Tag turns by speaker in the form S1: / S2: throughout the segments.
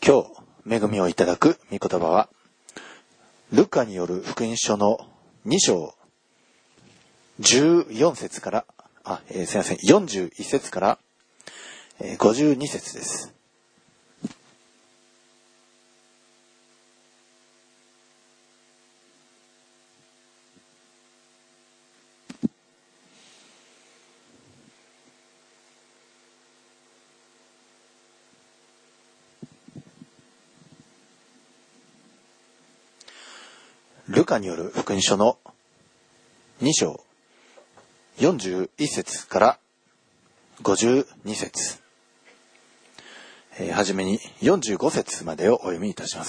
S1: 今日恵みをいただく御言葉はルカによる福音書の2章14節から41節から52節です。ルカによる福音書の2章41節から52節、はじめに45節までをお読みいたします。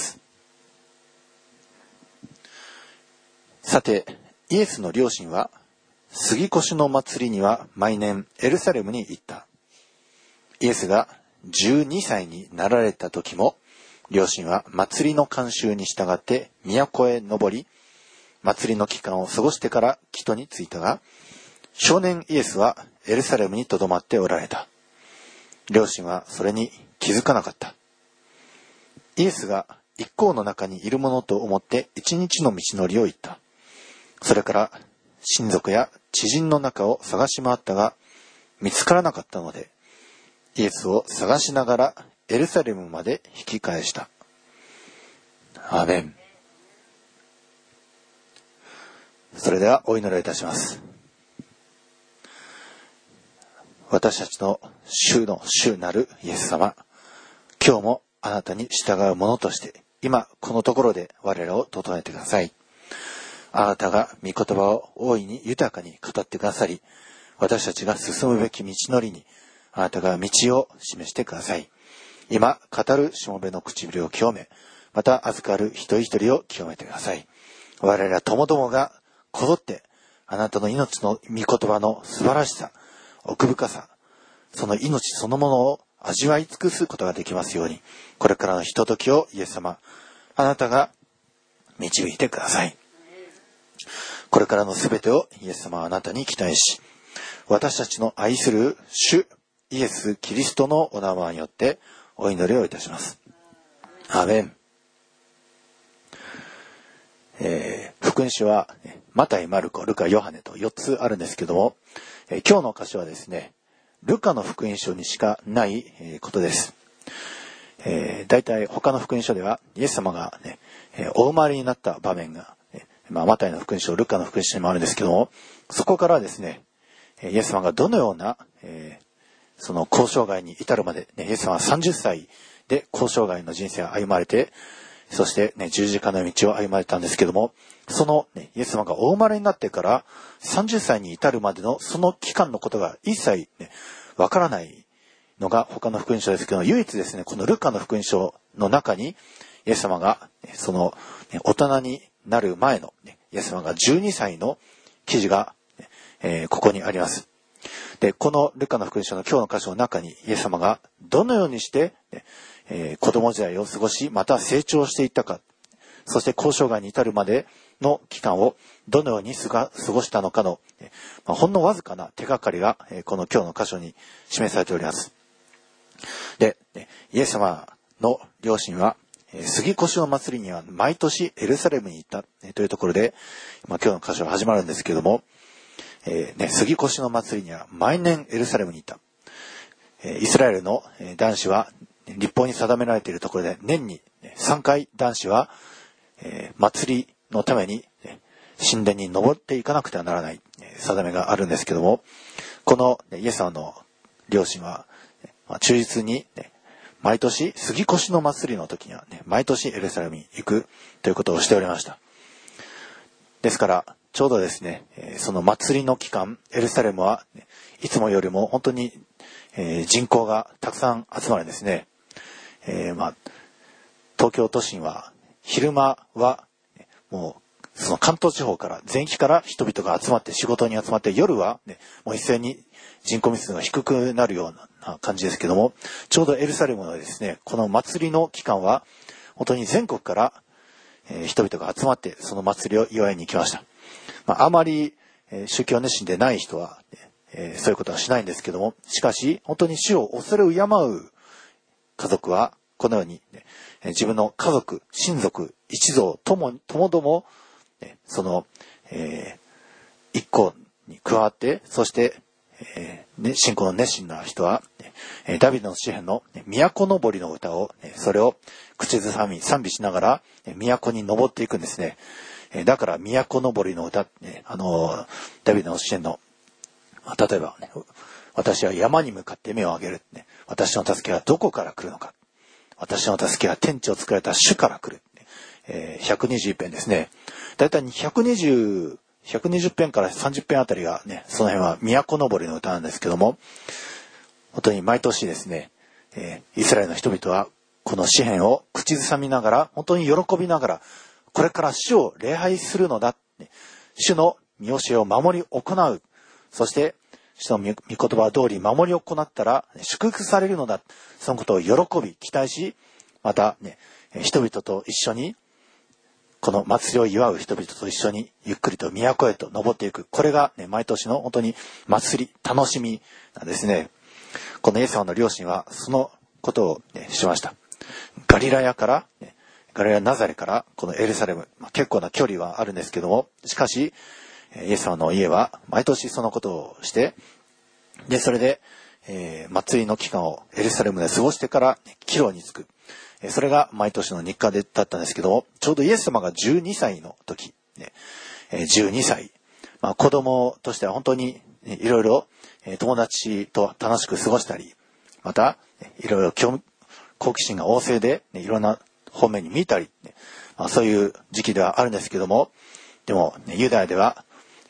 S1: さて、イエスの両親は杉越の祭りには毎年エルサレムに行った。イエスが12歳になられた時も、両親は祭りの慣習に従って都へ登り、祭りの期間を過ごしてから帰途に着いたが、少年イエスはエルサレムに留まっておられた。両親はそれに気づかなかった。イエスが一行の中にいるものと思って一日の道のりを行った。それから親族や知人の中を探し回ったが見つからなかったので、イエスを探しながらエルサレムまで引き返した。アーメン。それではお祈りいたします。私たちの主の主なるイエス様、今日もあなたに従う者として今このところで我らを整えてください。あなたが御言葉を大いに豊かに語ってくださり、私たちが進むべき道のりにあなたが道を示してください。今語るしもべの唇を清め、また預かる一人一人を清めてください。我らともどもがこぞってあなたの命の御言葉の素晴らしさ、奥深さ、その命そのものを味わい尽くすことができますように、これからのひとときをイエス様、あなたが導いてください。これからのすべてをイエス様はあなたに期待し、私たちの愛する主イエス・キリストのお名前によってお祈りをいたします。アーメン。福音書はマタイ、マルコ、ルカ、ヨハネと4つあるんですけども、今日の箇所はですね、ルカの福音書にしかないことです。だいたい他の福音書ではイエス様が、お生まれになった場面が、マタイの福音書、ルカの福音書にもあるんですけども、そこからですね、イエス様がどのような、その交渉外に至るまで、イエス様は30歳で交渉外の人生を歩まれて、そして、十字架の道を歩まれたんですけども、その、イエス様がお生まれになってから30歳に至るまでのその期間のことが一切、わからないのが他の福音書ですけど、唯一ですね、このルカの福音書の中に、イエス様がその大人になる前の、イエス様が12歳の記事が、ここにあります。で、このルカの福音書の今日の箇所の中にイエス様がどのようにして、子供時代を過ごし、また成長していったか、そして交渉外に至るまでの期間をどのように過ごしたのかの、ほんのわずかな手がかりがこの今日の箇所に示されております。で、イエス様の両親は杉越の祭りには毎年エルサレムに行ったというところで、今日の箇所が始まるんですけれども、杉越の祭りには毎年エルサレムに行った。イスラエルの男子は律法に定められているところで年に3回男子は祭りのために神殿に登っていかなくてはならない定めがあるんですけども、このイエス様の両親は忠実に毎年杉越の祭りの時には毎年エルサレムに行くということをしておりました。ですからちょうどですね、その祭りの期間エルサレムはいつもよりも本当に人口がたくさん集まるんですね。東京都心は昼間はもうその関東地方から全域から人々が集まって仕事に集まって、夜は、もう一斉に人口密度が低くなるような感じですけども、ちょうどエルサレムのですねこの祭りの期間は本当に全国から、人々が集まってその祭りを祝いに行きました。あまり、宗教熱心でない人は、そういうことはしないんですけども、しかし本当に主を恐れ敬う家族はこのように、自分の家族、親族、一族ともども、その、一行に加わって、そして、信仰の熱心な人は、ダビデの詩篇の都のぼりの歌を、それを口ずさみ賛美しながら、都に登っていくんですね。だから都のぼりの歌、ダビデの詩篇の、例えば、私は山に向かって目を上げる。私の助けはどこから来るのか。私の助けは天地を作られた主から来る。121編ですね。だいたい120編から30編あたりがね、その辺は都のぼりの歌なんですけども、本当に毎年ですね、イスラエルの人々はこの詩篇を口ずさみながら、本当に喜びながら、これから主を礼拝するのだ。主の見教えを守り行う。そして、主の御言葉通り守り行ったら祝福されるのだ。そのことを喜び、期待し、またね、人々と一緒に、この祭りを祝う人々と一緒にゆっくりと都へと登っていく。これが、ね、毎年の本当に祭り、楽しみなんですね。このイエス様の両親はそのことを、しました。ガリラヤナザレからこのエルサレム、結構な距離はあるんですけども、しかし、イエス様の家は毎年そのことをして、で、それで、祭りの期間をエルサレムで過ごしてから帰路に着く。それが毎年の日課だったんですけども、ちょうどイエス様が12歳の時、12歳、子供としては本当にいろいろ友達と楽しく過ごしたり、またいろいろ好奇心が旺盛でいろんな方面に見たり、そういう時期ではあるんですけども、でもユダヤでは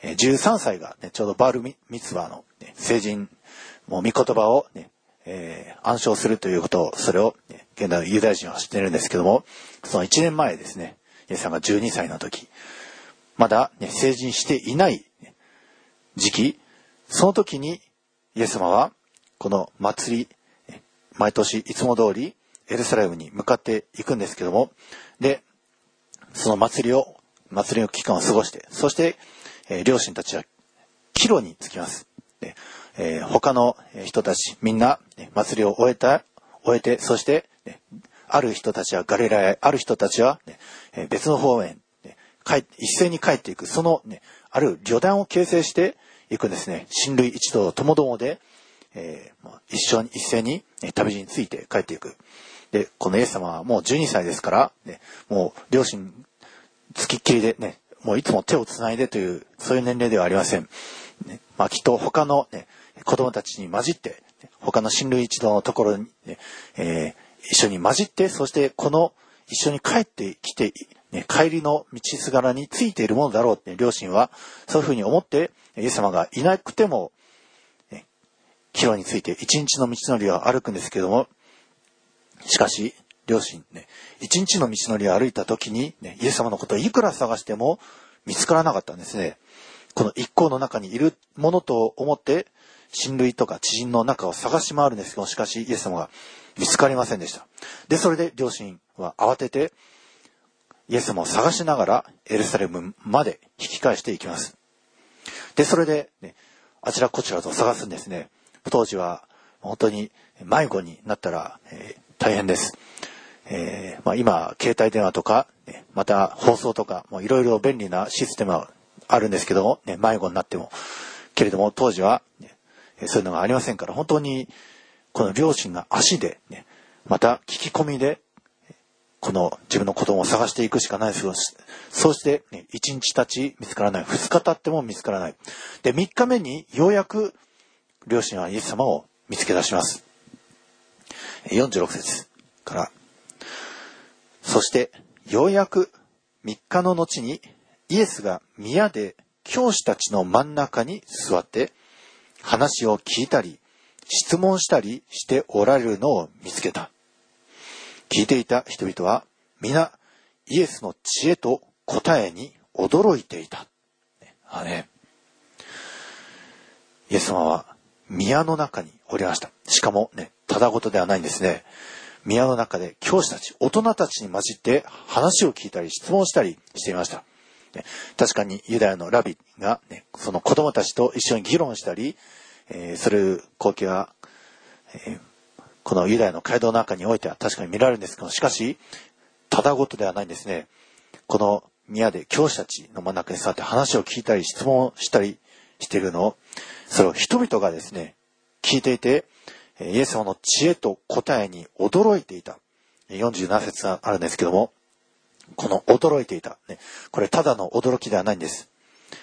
S1: 13歳がちょうどバールミツバの成人、もう御言葉を暗唱するということを、それを現代のユダヤ人は知っているんですけども、その1年前ですね、イエス様が12歳の時、まだ、成人していない時期、その時にイエス様はこの祭り、毎年いつも通りエルサレムに向かっていくんですけども、で、その祭りの期間を過ごして、そして、両親たちは帰路に着きます。で、他の人たちみんな、祭りを終えて、そして、ある人たちはガリラヤへ、ある人たちは、別の方面、一斉に帰っていく、その、ある旅団を形成していくんですね。親類一同ともどもで、一斉に旅路について帰っていく。で、このイエス様はもう12歳ですから、もう両親つきっきりでね、もういつも手をつないでという、そういう年齢ではありません。きっと他の、子供たちに混じって、他の親類一同のところに、一緒に混じって、そしてこの一緒に帰ってきて、帰りの道すがらについているものだろうって、両親はそういうふうに思って、イエス様がいなくても、帰路について一日の道のりを歩くんですけども、しかし、両親一日の道のりを歩いた時に、イエス様のことをいくら探しても見つからなかったんですね。この一行の中にいるものと思って、親類とか知人の中を探し回るんですけど、しかしイエス様が見つかりませんでした。で、それで両親は慌てて、イエス様を探しながらエルサレムまで引き返していきます。で、それで、あちらこちらと探すんですね。当時は本当に迷子になったら、大変です。今、携帯電話とか、また放送とか、いろいろ便利なシステムはあるんですけども、迷子になっても。けれども、当時は、そういうのがありませんから、本当に、この両親が足で、また聞き込みで、この自分の子供を探していくしかないです。そうして、1日経ち見つからない。2日経っても見つからない。で、3日目にようやく、両親はイエス様を見つけ出します。46節から。そして、ようやく3日の後に、イエスが宮で教師たちの真ん中に座って、話を聞いたり、質問したりしておられるのを見つけた。聞いていた人々は、皆、イエスの知恵と答えに驚いていた。イエス様は宮の中におりました。しかもただごとではないんですね。宮の中で教師たち、大人たちに混じって話を聞いたり質問したりしていました。確かにユダヤのラビが、その子供たちと一緒に議論したり、そういう光景は、 このユダヤの街道の中においては確かに見られるんですけど、しかし、ただごとではないんですね。この宮で教師たちの真ん中に座って話を聞いたり質問をしたりしているのを、それを人々がですね、聞いていて、イエス様の知恵と答えに驚いていた。47節があるんですけども、この驚いていた。これただの驚きではないんです。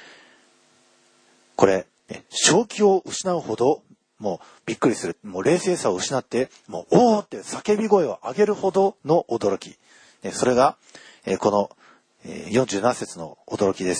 S1: これ、正気を失うほど、もうびっくりする。もう冷静さを失って、もうおーって叫び声を上げるほどの驚き。それが、この47節の驚きです。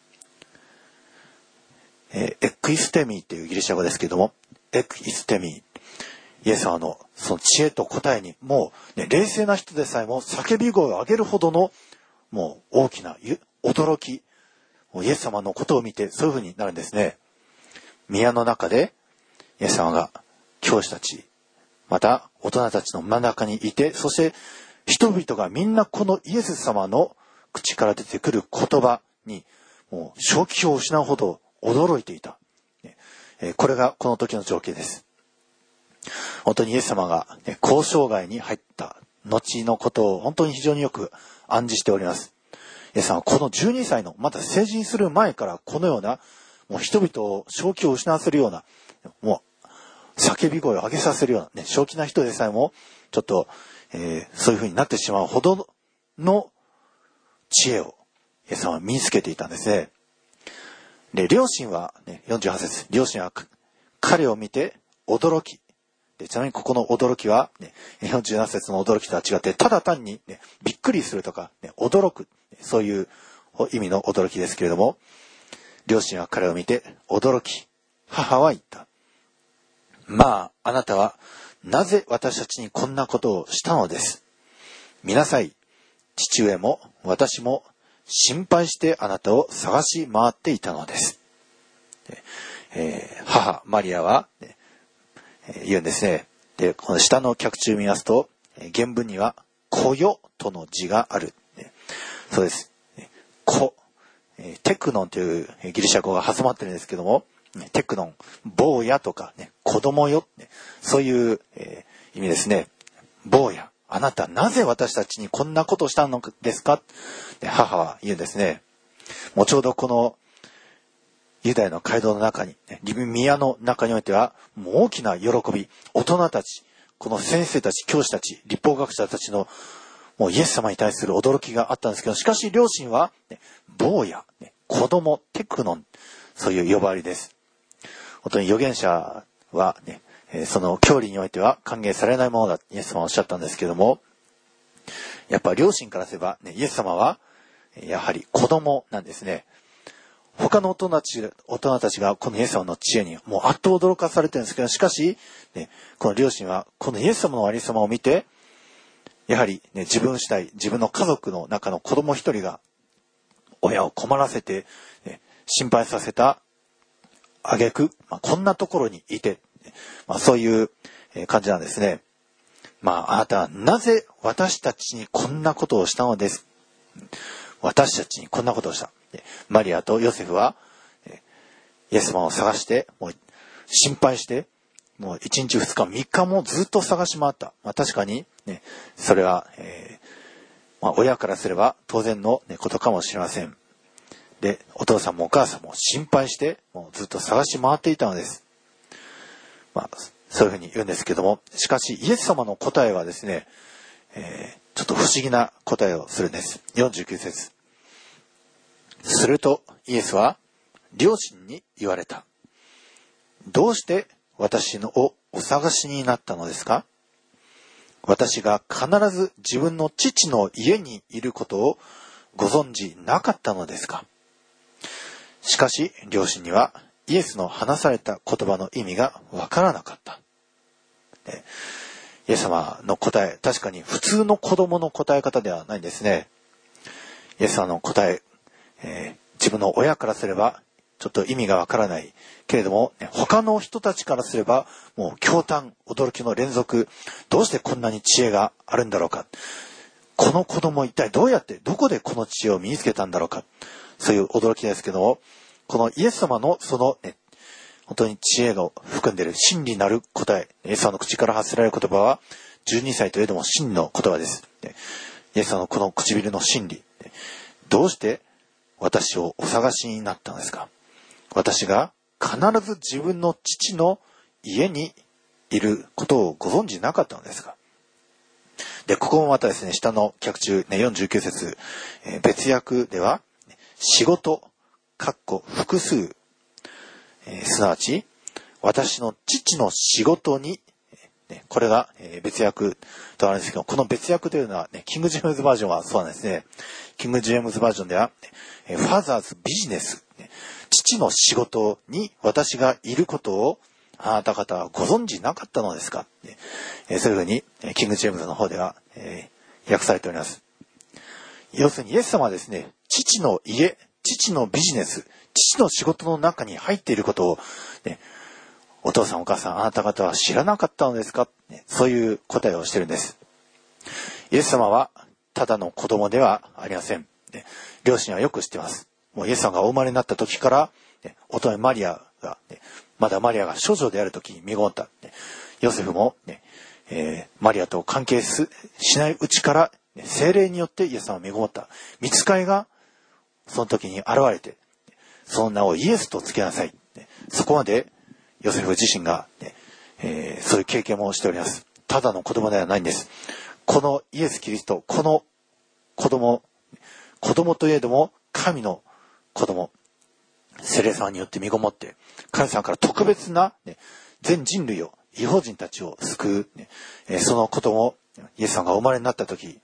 S1: エクイステミーっていうギリシャ語ですけども、エクイステミー。イエス様のその知恵と答えに、もう、冷静な人でさえも叫び声を上げるほどの、もう大きな驚き。イエス様のことを見てそういう風になるんですね。宮の中で、イエス様が教師たち、また大人たちの真ん中にいて、そして人々がみんなこのイエス様の口から出てくる言葉に、もう正気を失うほど驚いていた。これがこの時の情景です。本当にイエス様が交渉外に入った後のことを本当に非常によく暗示しております。イエス様はこの12歳のまだ成人する前からこのようなもう人々を正気を失わせるようなもう叫び声を上げさせるような正気な人でさえもちょっと、そういう風になってしまうほどの知恵をイエス様は身につけていたんですね。で、両親は、48節、両親は彼を見て驚き。で、ちなみにここの驚きは、47節の驚きとは違って、ただ単に、びっくりするとか、驚く、そういう意味の驚きですけれども、両親は彼を見て驚き、母は言った。まあ、あなたはなぜ私たちにこんなことをしたのです。見なさい。父上も私も心配してあなたを探し回っていたのです。母マリアは、言うんですね。で、この下の脚注見ますと、原文には、子よとの字がある。そうです。子、テクノンというギリシャ語が挟まってるんですけども、テクノン、坊やとか、子供よ、そういう、意味ですね。坊や、あなたなぜ私たちにこんなことをしたのですか？母は言うんですね。もうちょうどこのユダヤの街道の中に、宮の中においては、もう大きな喜び、大人たち、この先生たち、教師たち、律法学者たちの、もうイエス様に対する驚きがあったんですけど、しかし両親は、坊や、子供、テクノン、そういう呼ばわりです。本当に預言者は、その教理においては歓迎されないものだ、イエス様はおっしゃったんですけども、やっぱ両親からすれば、イエス様は、やはり子供なんですね。他の大人たちがこのイエス様の知恵にもうあっと驚かされてるんですけど、しかし、この両親はこのイエス様のありさまを見て、やはり、自分次第、自分の家族の中の子供一人が親を困らせて、心配させた挙句、こんなところにいて、そういう感じなんですね。あなたはなぜ私たちにこんなことをしたのです。私たちにこんなことをした。マリアとヨセフはイエス様を探して、もう心配して、もう1日2日3日もずっと探し回った。確かに、それは、親からすれば当然の、ことかもしれません。で、お父さんもお母さんも心配して、もうずっと探し回っていたのです。そういうふうに言うんですけども、しかしイエス様の答えはですね、ちょっと不思議な答えをするんです。49節。するとイエスは両親に言われた。どうして私をお探しになったのですか？私が必ず自分の父の家にいることをご存知なかったのですか？しかし両親にはイエスの話された言葉の意味がわからなかった。イエス様の答え、確かに普通の子供の答え方ではないんですね。イエス様の答え、自分の親からすればちょっと意味がわからないけれども、他の人たちからすればもう驚嘆、驚きの連続。どうしてこんなに知恵があるんだろうか。この子供一体どうやってどこでこの知恵を身につけたんだろうか。そういう驚きですけども、このイエス様のその、 本当に知恵を含んでいる真理なる答え。イエス様の口から発せられる言葉は、12歳といえども真の言葉です。イエス様のこの唇の真理。どうして私をお探しになったのですか？私が必ず自分の父の家にいることをご存知なかったのですか？で、ここもまたですね、下の脚注、49節、別訳では、仕事、複数、すなわち、私の父の仕事に、これが別訳とあるんですけど、この別訳というのは、キング・ジェームズバージョンはそうなんですね。キング・ジェームズバージョンでは、ファザーズ・ビジネス、父の仕事に私がいることをあなた方はご存知なかったのですか？そういうふうにキング・ジェームズの方では訳されております。要するにイエス様はですね、父の家、父のビジネス、父の仕事の中に入っていることを、お父さんお母さんあなた方は知らなかったのですか？そういう答えをしているんです。イエス様はただの子供ではありません。両親はよく知っています。もうイエス様がお生まれになった時から、乙女マリアが、まだマリアが処女である時に身ごもった。ヨセフも、マリアと関係しないうちから、聖霊によってイエス様は身ごもった。御使いがその時に現れて、その名をイエスとつけなさい。そこまでヨセフ自身が、そういう経験もしております。ただの子供ではないんです。このイエス・キリスト、この子供といえども神の子供、聖霊様によって身ごもって、神様から特別な、全人類を、異邦人たちを救う、そのことも、イエス様がお生まれになった時、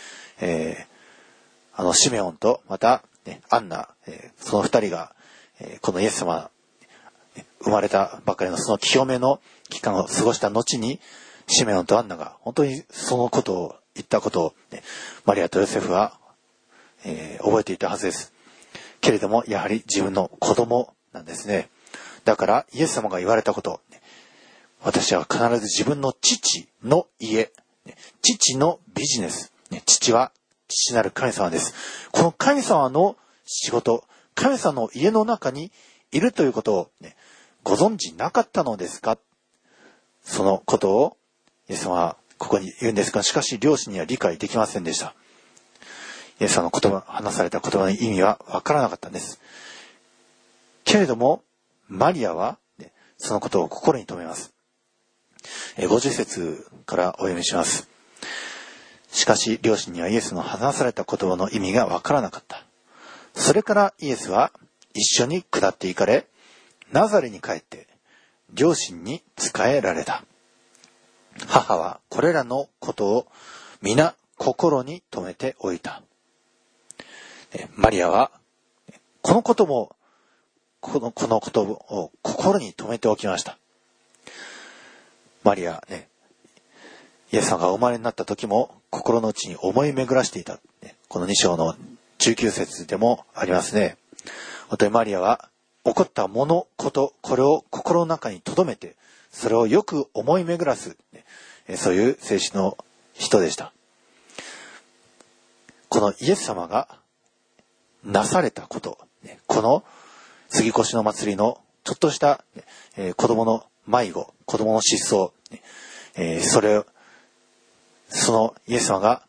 S1: シメオンとまた、アンナ、その二人が、このイエス様、生まれたばかりのその清めの期間を過ごした後に、シメオンとアンナが本当にそのことを言ったことを、マリアとヨセフは、覚えていたはずです。けれどもやはり自分の子供なんですね。だからイエス様が言われたこと、私は必ず自分の父の家、父のビジネス、父は父なる神様です。この神様の仕事、神様の家の中にいるということを、ご存知なかったのですか？そのことをイエス様はここに言うんですが、しかし両親には理解できませんでした。イエス様の言葉、話された言葉の意味はわからなかったんです。けれども、マリアは、そのことを心に留めます。50節からお読みします。しかし、両親にはイエスの話された言葉の意味がわからなかった。それからイエスは一緒に下って行かれ、ナザレに帰って、両親に仕えられた。母はこれらのことを皆心に留めておいた。マリアはこのこともこのことを心に留めておきました。マリアイエス様がお生まれになった時も心の内に思い巡らしていた。この2章の19節でもありますね。本当にマリアは起こったこと、これを心の中に留めて、それをよく思い巡らす、そういう聖子の人でした。このイエス様がなされたこと、この杉越の祭りのちょっとした子供の迷子、子供の失踪、そのイエス様が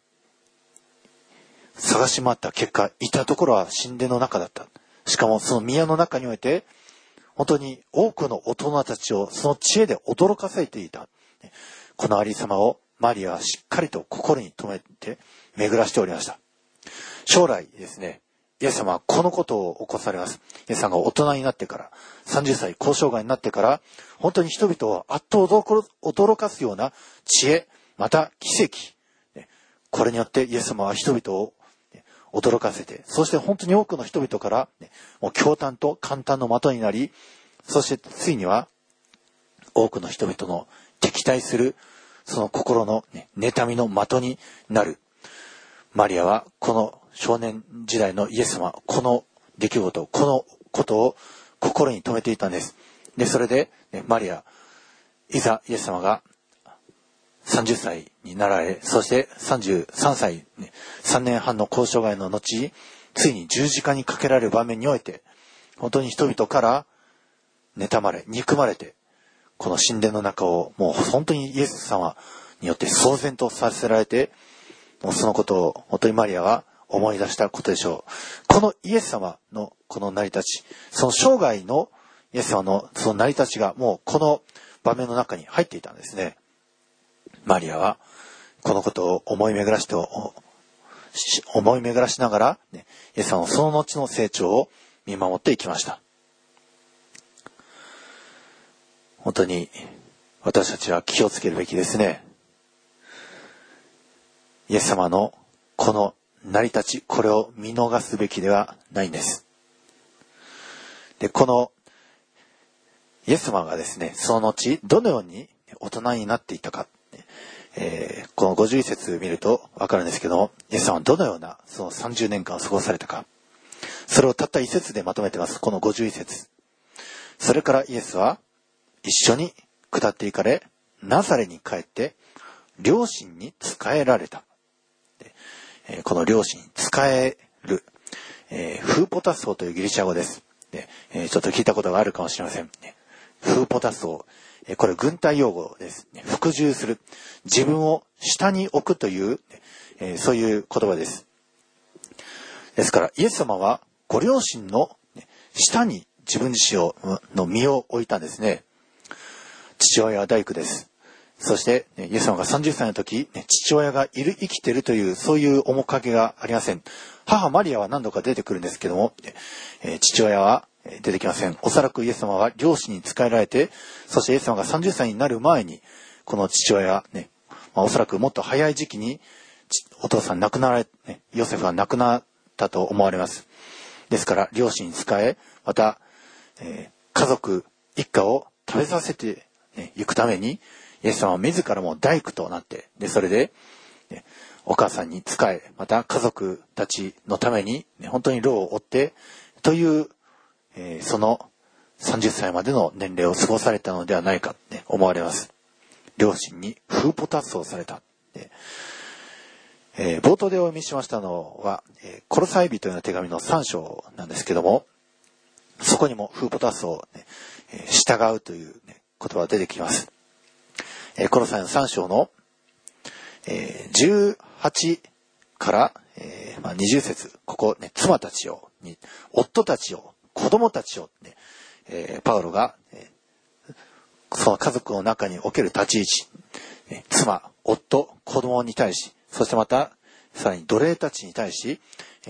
S1: 探し回った結果、いたところは神殿の中だった。しかもその宮の中において、本当に多くの大人たちをその知恵で驚かせていた。このありさまをマリアはしっかりと心に留めて巡らしておりました。将来ですね、イエス様はこのことを起こされます。イエス様が大人になってから、30歳交渉外になってから、本当に人々をあっと驚かすような知恵、また奇跡。これによってイエス様は人々を驚かせて、そして本当に多くの人々から、もう驚嘆と感嘆の的になり、そしてついには多くの人々の敵対するその心の妬みの的になる。マリアはこの少年時代のイエス様、この出来事、このことを心に留めていたんです。で、それで、マリア、いざイエス様が30歳になられ、そして33歳、3年半の交渉外の後、ついに十字架にかけられる場面において、本当に人々から妬まれ、憎まれて、この神殿の中をもう本当にイエス様によって騒然とさせられて、もうそのことを本当にマリアは思い出したことでしょう。このイエス様のこの成り立ち、その生涯のイエス様のその成り立ちがもうこの場面の中に入っていたんですね。マリアはこのことを思い巡らしながら、イエス様のその後の成長を見守っていきました。本当に私たちは気をつけるべきですね。イエス様のこの成り立ち、これを見逃すべきではないんです。で、このイエス様がですね、その後どのように大人になっていたか、この51節見るとわかるんですけども、イエス様はどのようなその30年間を過ごされたか、それをたった一節でまとめてます。この51節。それからイエスは一緒に下っていかれ、ナザレに帰って両親に仕えられた。この両親に仕える、フーポタソーというギリシャ語です。で、ちょっと聞いたことがあるかもしれません。フーポタソー、これ軍隊用語です。服従する、自分を下に置くという、そういう言葉です。ですからイエス様はご両親の下に自分自身の身を置いたんですね。父親は大工です。そして、イエス様が30歳の時、父親が生きているという、そういう面影がありません。母マリアは何度か出てくるんですけども、父親は出てきません。おそらくイエス様は両親に仕えられて、そしてイエス様が30歳になる前に、この父親はね、おそらくもっと早い時期に、お父さん亡くなられ、ヨセフは亡くなったと思われます。ですから、両親に仕え、また、家族一家を食べさせていくために、イエス様は自らも大工となって、で、それで、お母さんに仕え、また家族たちのために、本当に労を負って、という、その30歳までの年齢を過ごされたのではないかって思われます。両親にフーポタスをされた。冒頭でお読みしましたのは、コロサイ人への手紙の3章なんですけども、そこにもフーポタスを、従うという、言葉が出てきます。コロサイの3章の、18から、20節、ここ、妻たちを、夫たちを、子供たちを、パウロが、その家族の中における立ち位置、妻、夫、子供に対し、そしてまたさらに奴隷たちに対し、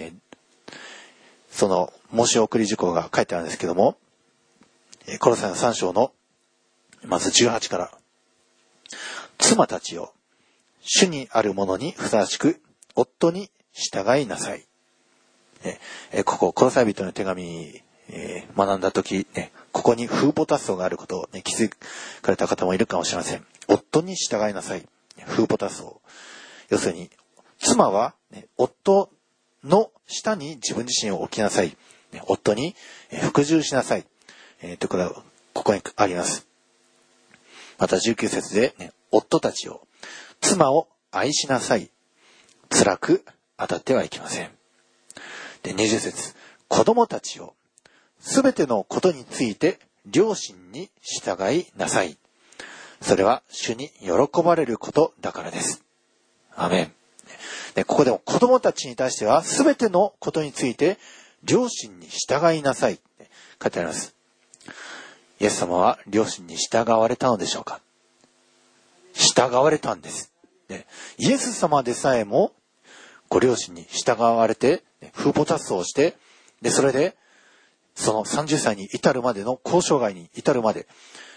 S1: その申し送り事項が書いてあるんですけども、コロサイの3章のまず18から、妻たちを主にあるものにふさわしく夫に従いなさい。ここコロサイ人の手紙、学んだ時、ここにフーポタスオがあることを、気づかれた方もいるかもしれません。夫に従いなさい。フーポタスオ。要するに妻は、夫の下に自分自身を置きなさい。夫に服従しなさい。ということがここにあります。また19節で、夫たちを、妻を愛しなさい。辛く当たってはいけません。で、20節、子供たちを、すべてのことについて両親に従いなさい。それは主に喜ばれることだからです。アメン。で、ここでも子供たちに対してはすべてのことについて両親に従いなさいって書いてあります。イエス様は両親に従われたのでしょうか？従われたんです。イエス様でさえもご両親に従われて、フーポタスをして、で、それでその30歳に至るまでの交渉外に至るまで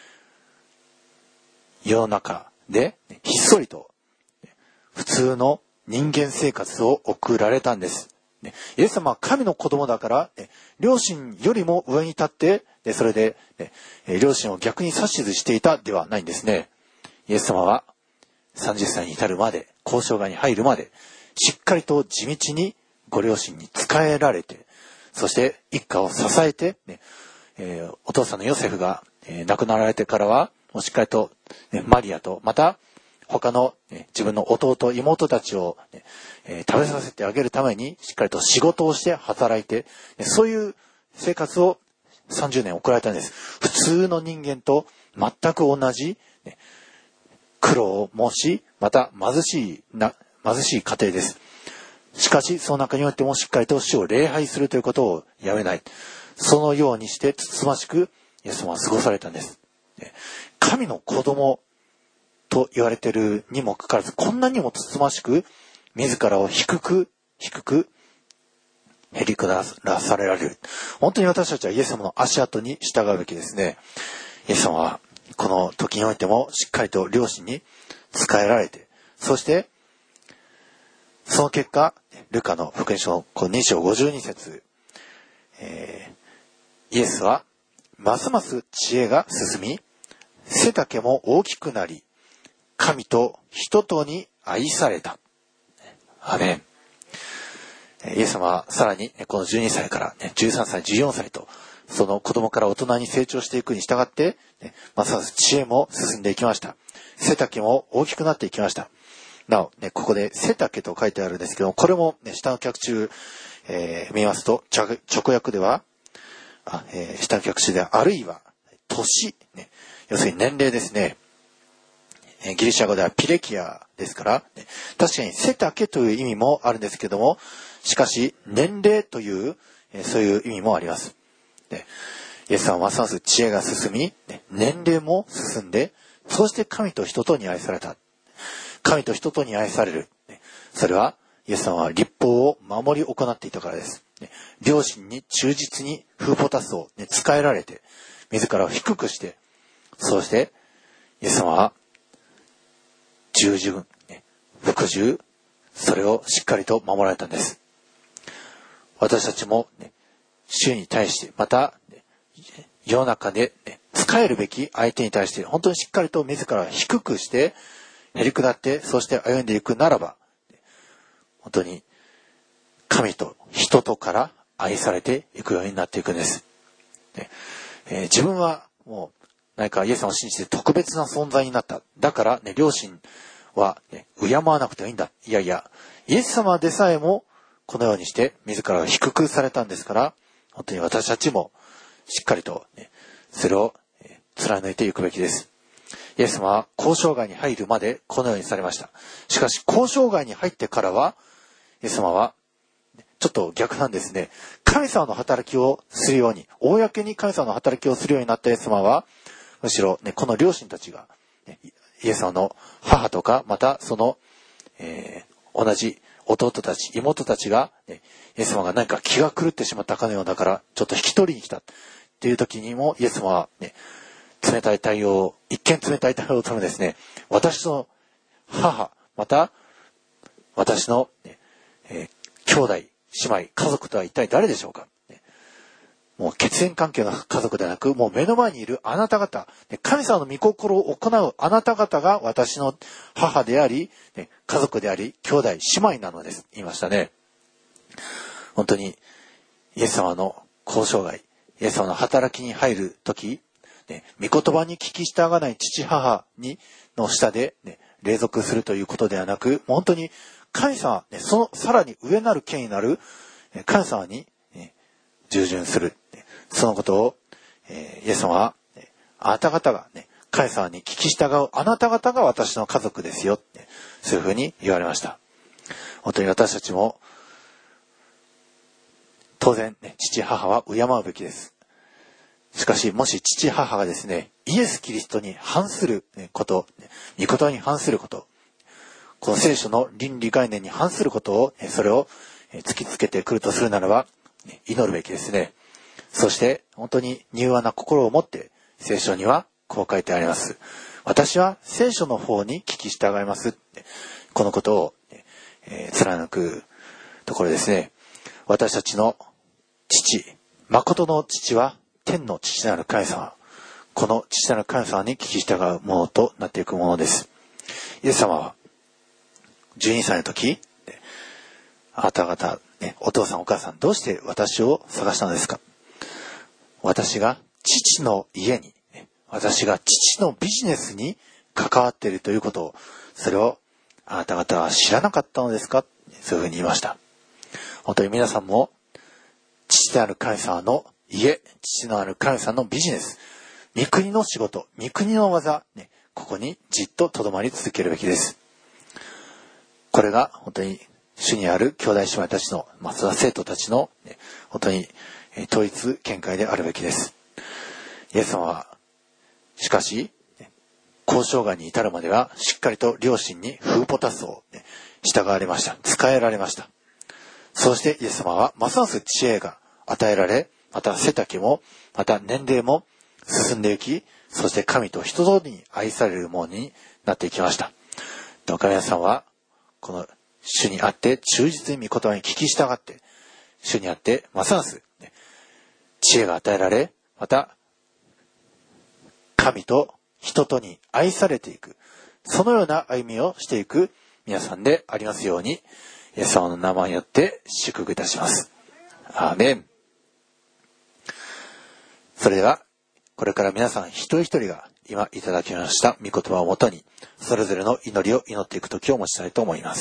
S1: 世の中でひっそりと普通の人間生活を送られたんです。イエス様は神の子供だから両親よりも上に立ってそれで両親を逆に指図していたではないんですね。イエス様は30歳に至るまで交渉外に入るまでしっかりと地道にご両親に仕えられて、そして一家を支えて、お父さんのヨセフが、亡くなられてからはしっかりと、マリアとまた他の、自分の弟妹たちを、食べさせてあげるためにしっかりと仕事をして働いて、そういう生活を 30年送られたんです。普通の人間と全く同じ、苦労を申し、また貧しい家庭です。しかし、その中においてもしっかりと主を礼拝するということをやめない。そのようにしてつつましく、イエス様は過ごされたんです。神の子供と言われているにもかかわらず、こんなにもつつましく、自らを低く、へりくだらされられる。本当に私たちはイエス様の足跡に従うべきですね。イエス様は、この時においてもしっかりと両親に仕えられて、そして、その結果、ルカの福音書の2章52節、イエスは、ますます知恵が進み、背丈も大きくなり、神と人とに愛された。アメン。イエス様はさらにこの12歳から13歳、14歳と、その子供から大人に成長していくに従って、ますます知恵も進んでいきました。背丈も大きくなっていきました。なお、ここで背丈と書いてあるんですけども、これも、下の脚注、見ますと、直訳では、下の脚注では、あるいは、年、要するに年齢ですね。ギリシャ語ではピレキアですから、確かに背丈という意味もあるんですけども、しかし、年齢という、そういう意味もあります。イエス様はますます知恵が進み、年齢も進んで、そして神と人とに愛された。神と人とに愛される。それは、イエス様は律法を守り行っていたからです。両親に忠実にフーポタスを仕えられて、自らを低くして、そうして、イエス様は、従順、服従、それをしっかりと守られたんです。私たちも、主に対して、また、世の中で、仕えるべき相手に対して、本当にしっかりと自らを低くして、へりくだって、そして歩んでいくならば、本当に神と人とから愛されていくようになっていくんです。自分はもう何かイエス様を信じて特別な存在になった。だから、両親は、敬わなくてはいいんだ。いやいや、イエス様でさえもこのようにして自らを低くされたんですから、本当に私たちもしっかりと、それを貫いていくべきです。イエス様は交渉外に入るまでこのようにされました。しかし交渉外に入ってからは、イエス様はちょっと逆なんですね。神様の働きをするように、公に神様の働きをするようになったイエス様は、むしろ、この両親たちが、イエス様の母とか、またその、同じ弟たち、妹たちが、イエス様が何か気が狂ってしまったかのようだから、ちょっと引き取りに来たっていう時にも、イエス様は、一見冷たい対応を取るんですね。私の母、また私の、兄弟、姉妹、家族とは一体誰でしょうか。もう血縁関係の家族ではなく、もう目の前にいるあなた方、神様の御心を行うあなた方が私の母であり、家族であり、兄弟、姉妹なのです。言いましたね。本当に、イエス様の交渉外、イエス様の働きに入るとき、御言葉に聞き従わない父母の下で、隷属するということではなく、本当に神様、そのさらに上なる権威なる神様に従順する。そのことを、イエス様は、あなた方が、神様に聞き従うあなた方が私の家族ですよ。そういうふうに言われました。本当に私たちも、当然、父母は敬うべきです。しかし、もし父母がですね、イエス・キリストに反すること、御言葉に反すること、この聖書の倫理概念に反することを、それを突きつけてくるとするならば、祈るべきですね。そして、本当に柔和な心を持って、聖書にはこう書いてあります。私は聖書の方に聞き従います。このことを、貫くところですね。私たちの父、誠の父は、天の父なる神様。この父なる神様に聞き従うものとなっていくものです。イエス様は、12歳の時、あなた方、お父さんお母さん、どうして私を探したのですか。私が父の家に、私が父のビジネスに関わっているということを、それをあなた方は知らなかったのですか。そういうふうに言いました。本当に皆さんも、父である神様の家、父のある神様のビジネス、御国の仕事、御国の技、ここにじっと留まり続けるべきです。これが本当に主にある兄弟姉妹たちの、それは生徒たちの、本当に統一見解であるべきです。イエス様は、しかし、交渉外に至るまでは、しっかりと両親にフーポタスを従われました。仕えられました。そしてイエス様は、ますます知恵が与えられ、また背丈も、また年齢も進んでいき、そして神と人とに愛されるものになっていきました。どうか皆さんは、この主にあって忠実に御言葉に聞き従って、主にあってますます知恵が与えられ、また神と人とに愛されていく、そのような歩みをしていく皆さんでありますように、イエス様の名前によって祝福いたします。アーメン。それではこれから皆さん一人一人が今いただきました御言葉をもとに、それぞれの祈りを祈っていく時を持ちたいと思います。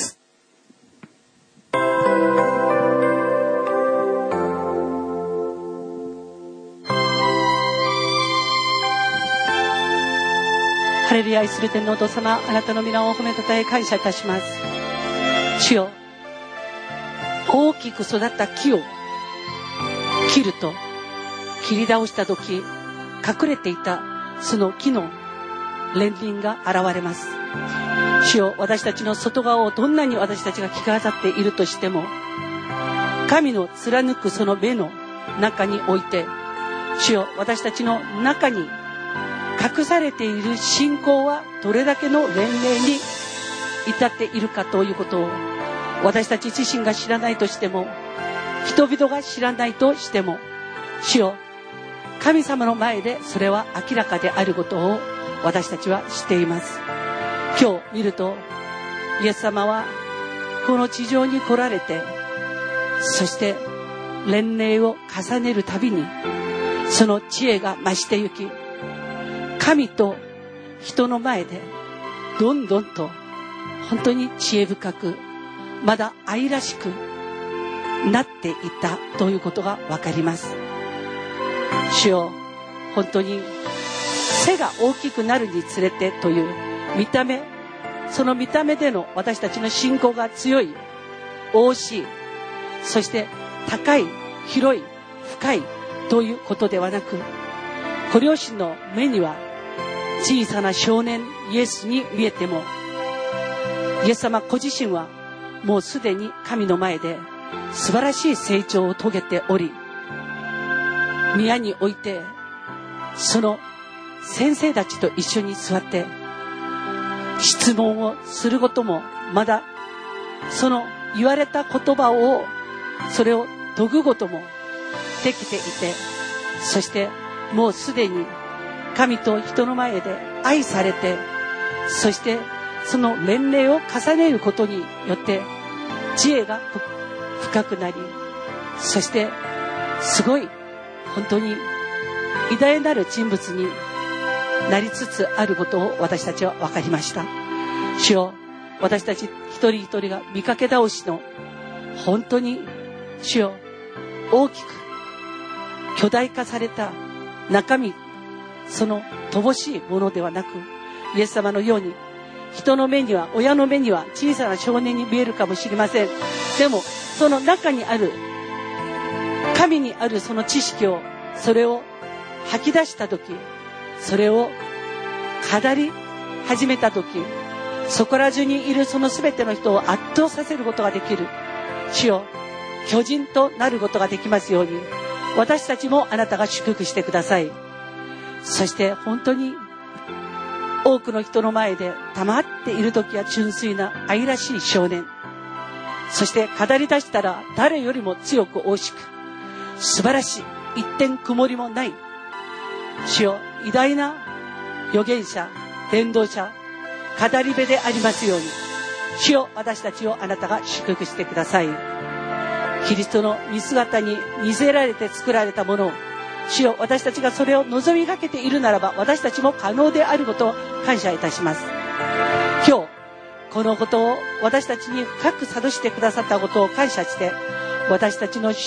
S2: ハレルヤ、愛する天皇お父様、あなたの皆を褒めたたえ感謝いたします。主よ、大きく育った木を切ると、切り倒した時隠れていたその木の年輪が現れます。主よ、私たちの外側をどんなに私たちが着飾っているとしても、神の貫くその目の中において、主よ、私たちの中に隠されている信仰はどれだけの年齢に至っているかということを、私たち自身が知らないとしても、人々が知らないとしても、主よ、神様の前でそれは明らかであることを私たちは知っています。今日見ると、イエス様はこの地上に来られて、そして年齢を重ねるたびにその知恵が増してゆき、神と人の前でどんどんと本当に知恵深く、まだ愛らしくなっていったということがわかります。主よ、本当に背が大きくなるにつれてという見た目、その見た目での私たちの信仰が強い、大しい、そして高い、広い、深いということではなく、ご両親の目には小さな少年イエスに見えても、イエス様ご自身はもうすでに神の前で素晴らしい成長を遂げており、宮においてその先生たちと一緒に座って質問をすることも、まだその言われた言葉をそれを解くこともできていて、そしてもうすでに神と人の前で愛されて、そしてその年齢を重ねることによって知恵が深くなり、そしてすごい本当に偉大なる人物になりつつあることを私たちは分かりました。主よ、私たち一人一人が見かけ倒しの本当に主よ、大きく巨大化された中身、その乏しいものではなく、イエス様のように人の目には、親の目には小さな少年に見えるかもしれません。でもその中にある神にあるその知識を、それを吐き出した時、それを語り始めた時、そこら中にいるその全ての人を圧倒させることができる、主よ、巨人となることができますように、私たちもあなたが祝福してください。そして本当に多くの人の前で黙っている時は純粋な愛らしい少年、そして語り出したら誰よりも強く大しく素晴らしい、一点曇りもない主よ、偉大な預言者、伝道者、語り部でありますように、主よ、私たちをあなたが祝福してください。キリストの見姿に似せられて作られたものを、主よ、私たちがそれを望みかけているならば、私たちも可能であることを感謝いたします。今日このことを私たちに深く諭してくださったことを感謝して、私たちの主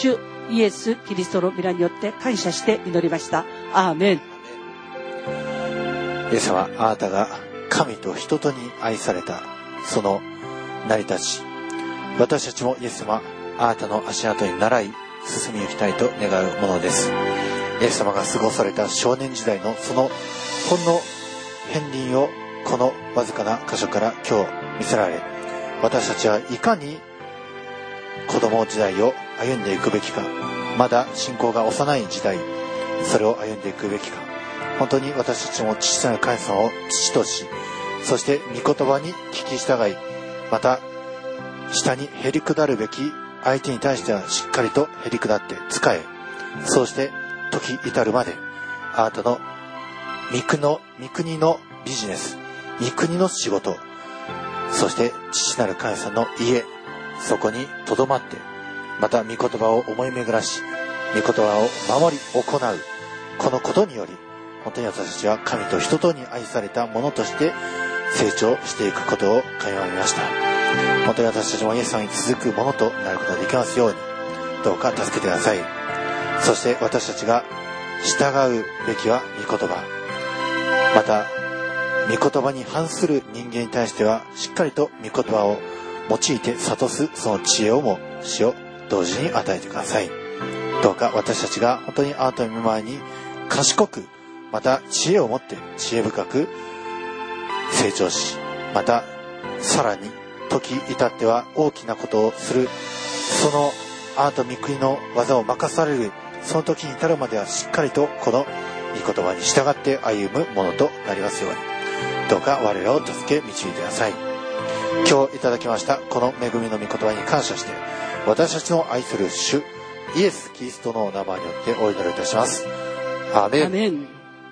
S2: イエス・キリストの皆によって感謝して祈りました。アーメン。
S1: イエス様、あなたが神と人とに愛されたその成り立ち、私たちもイエス様、あなたの足跡に倣い進みゆきたいと願うものです。イエス様が過ごされた少年時代のそのほんの片鱗をこのわずかな箇所から今日見せられ、私たちはいかに子供時代を歩んでいくべきか、まだ信仰が幼い時代、それを歩んでいくべきか、本当に私たちも父なる神様を父とし、そして御言葉に聞き従い、また下にへり下るべき相手に対してはしっかりとへり下って仕え、そうして時至るまであなたの御国のビジネス、御国の仕事、そして父なる神様の家、そこにとどまって、また御言葉を思い巡らし、御言葉を守り行う、このことにより本当に私たちは神と人とに愛されたものとして成長していくことを垣間見ました。本当に私たちもイエス様に続くものとなることができますように、どうか助けてください。そして私たちが従うべきは御言葉、また御言葉に反する人間に対してはしっかりと御言葉を用いて諭すその知恵をも主を同時に与えてください。どうか私たちが本当にあなたの御前に賢く、また知恵を持って知恵深く成長し、またさらに時至っては大きなことをする、そのあなた御国の技を任されるその時に至るまではしっかりとこの御言葉に従って歩むものとなりますように、どうか我らを助け導いてください。今日いただきましたこの恵みの御言葉に感謝して、私たちの愛する主イエス・キリストのお名前によってお祈りいたします。アーメン。
S2: アメン。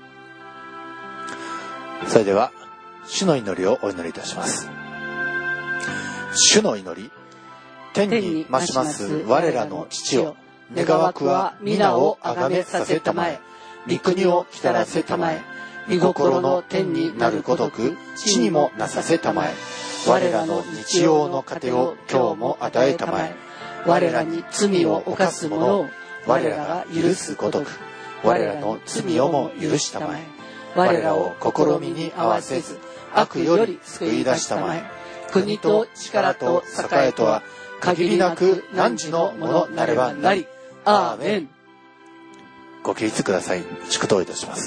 S1: それでは主の祈りをお祈りいたします。主の祈り。天に増します我らの父よ、願わくは皆をあがめさせたまえ、御国を来たらせたまえ、御心の天になるごとく地にもなさせたまえ、我らの日用の糧を今日も与えたまえ、我らに罪を犯す者を我らが許すごとく我らの罪をも許したまえ、我らを試みに合わせず悪より救い出したまえ、国と力と栄えとは限りなく汝のものなればなり。アーメン。ご起立ください。祝祷いたします。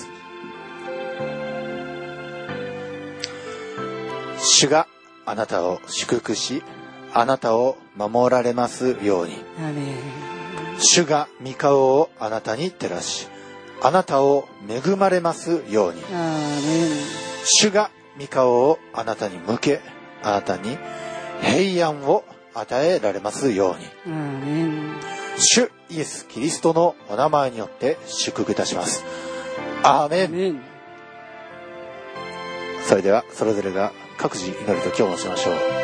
S1: 主があなたを祝福し、あなたを守られますように。
S2: アメン。
S1: 主が御顔をあなたに照らし、あなたを恵まれますように。
S2: アメン。
S1: 主が御顔をあなたに向け、あなたに平安を与えられますように。
S2: アメン。
S1: 主イエス・キリストのお名前によって祝福いたします。アーメン。
S2: アメン。
S1: それではそれぞれが各自祈りと今日もしましょう。